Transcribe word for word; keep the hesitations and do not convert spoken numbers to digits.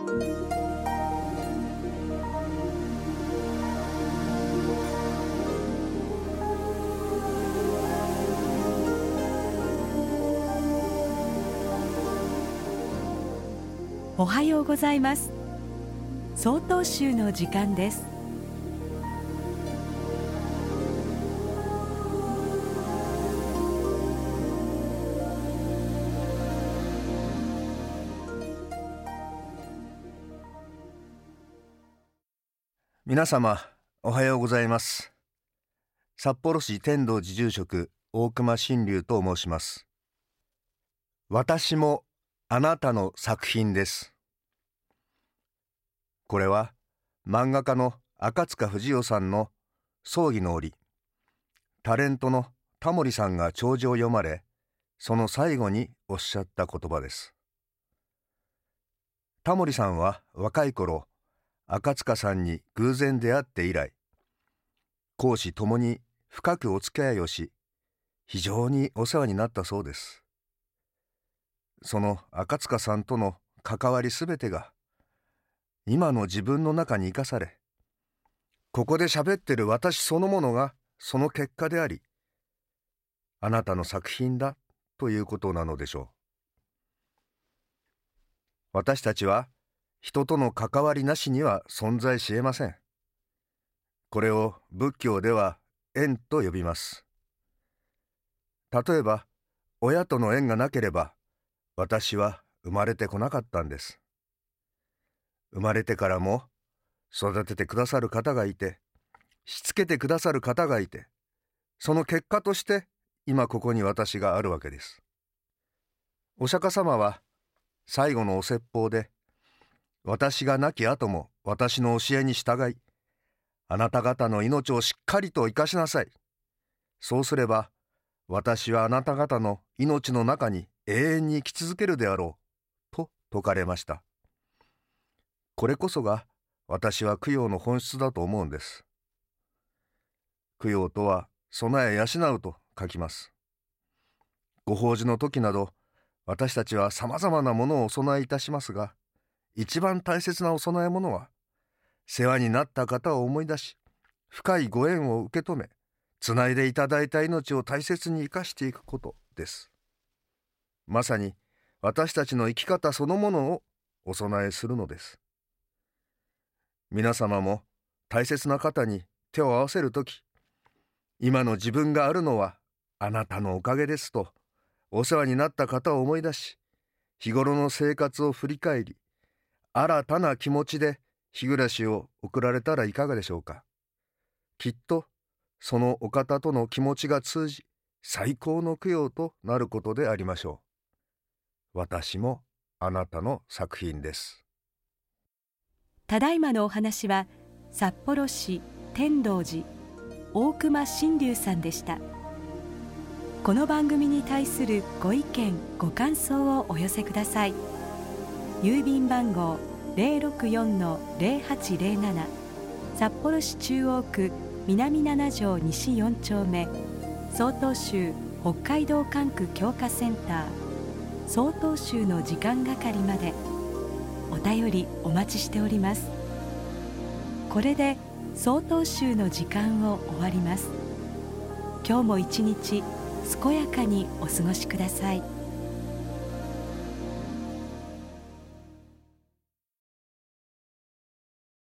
おはようございます。曹洞宗の時間です。 皆様おはようございます。札幌市天童寺住職大隈真龍と申します。私もあなたの作品です。これは漫画家の赤塚不二夫さんの葬儀の折、タレントのタモリさんが弔辞を読まれ、その最後におっしゃった言葉です。タモリさんは若い頃、赤塚さんに偶然出会って以来、公私ともに深くお付き合いをし、非常にお世話になったそうです。その赤塚さんとの関わりすべてが、今の自分の中に生かされ、ここで喋ってる私そのものがその結果であり、あなたの作品だということなのでしょう。私たちは人との関わりなしには存在し得ません。これを仏教では縁と呼びます。例えば、親との縁がなければ、私は生まれてこなかったんです。生まれてからも育ててくださる方がいて、しつけてくださる方がいて、その結果として今ここに私があるわけです。お釈迦様は最後のお説法で、私が亡き後も私の教えに従い、あなた方の命をしっかりと生かしなさい。そうすれば、私はあなた方の命の中に永遠に生き続けるであろう、と説かれました。これこそが私は供養の本質だと思うんです。供養とは備え養うと書きます。ご法事の時など、私たちは様々なものをお供えいたしますが、一番大切なお供え物は、世話になった方を思い出し、深いご縁を受け止め、つないでいただいた命を大切に生かしていくことです。まさに私たちの生き方そのものをお供えするのです。皆様も大切な方に手を合わせるとき、今の自分があるのはあなたのおかげですと、お世話になった方を思い出し、日頃の生活を振り返り、新たな気持ちで日暮らしを送られたらいかがでしょうか。きっとそのお方との気持ちが通じ、最高の供養となることでありましょう。私もあなたの作品です。 ただいまのお話は、札幌市天童寺大隈真龍さんでした。この番組に対するご意見ご感想をお寄せください。郵便番号 ゼロろくよんのゼロはちゼロなな、 札幌市中央区南なな条西よん丁目、曹洞宗北海道管区強化センター曹洞宗の時間係まで。お便りお待ちしております。これで曹洞宗の時間を終わります。今日も一日健やかにお過ごしください。